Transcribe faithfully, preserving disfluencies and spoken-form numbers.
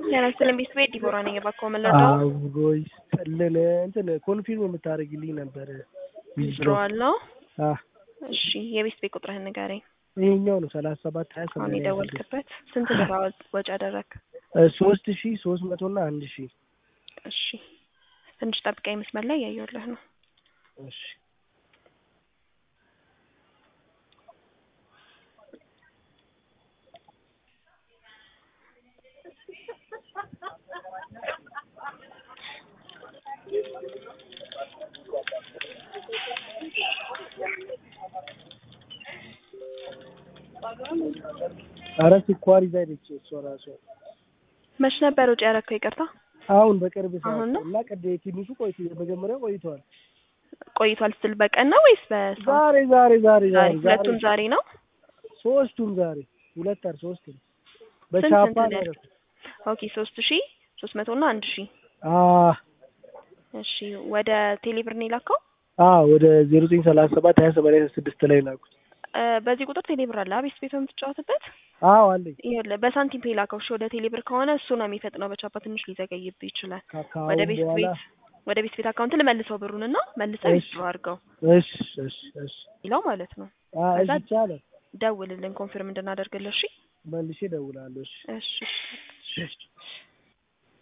ያን ሰለም ቢስ ቤት ዲቦራ ነኝ ባኮ መለዶ አውጎይ ተለለ እንትን ኮንፊርም የምታደርግልኝ ነበር ዊዝድሮዋል ነው አ እሺ የቤት ቤት ቁጥርህን ንገረኝ ይሄኛው ነው ሰላሳ ሰባት ሀያ ሰባት አሁን የደወልክበት ስንት ብር ወጪ አደረክ ሶስት ሺህ ሶስት መቶ እና አንድ ሺህ እሺ ትንሽ ጠብቀኝ መስመር ላይ ያየሁልህ ነው እሺ አራት ስኳር ይዛይልኝ ሶራሶ መች ነበር ወጪ ያረከው ይቅርታ አሁን በቅርብ ሰዓት እና ቀደይ ትንሹ ቆይቶ በመጀመሪያው ቆይቷል ቆይቷል ስል በቀን ነው ወይስ በሰዓት ዛሬ ዛሬ ዛሬ ዛሬ ሁለቱም ዛሬ ነው ሶስቱም ዛሬ ሁለት አር ሶስት ነው በቻፓ ነው ኦኬ ሶስት ሺህ ሶስት መቶ እና አንድ ሺህ አ እሺ ወደ ቴሌብር ነው ላከው አ ወደ ዜሮ ዘጠኝ ሰላሳ ሰባት ሀያ ሰማንያ ስድስት ላይ ላኩት በዚህ ቁጥር ቴሌብር አለ አቤት ቤት የምትጫወትበት አዎ አለኝ ይኸውልህ በሳንቲም ፔ ላከው እሺ ወደ ቴሌብር ከሆነ እሱ ነው የሚፈጥነው በቻፓ ትንሽ ሊዘገይብህ ይችላል ወደ ቤት ቤት ወደ ቤት ቤት አካውንት ልመልሰው ብሩንና መልሰው ይስሩ አድርገው እሺ እሺ እሺ ይለው ማለት ነው አዎ እሺ ይቻላል ደውልልን ኮንፊርም እንድናደርግልህ እሺ መልሼ እደውላለሁ እሺ እሺ እሺ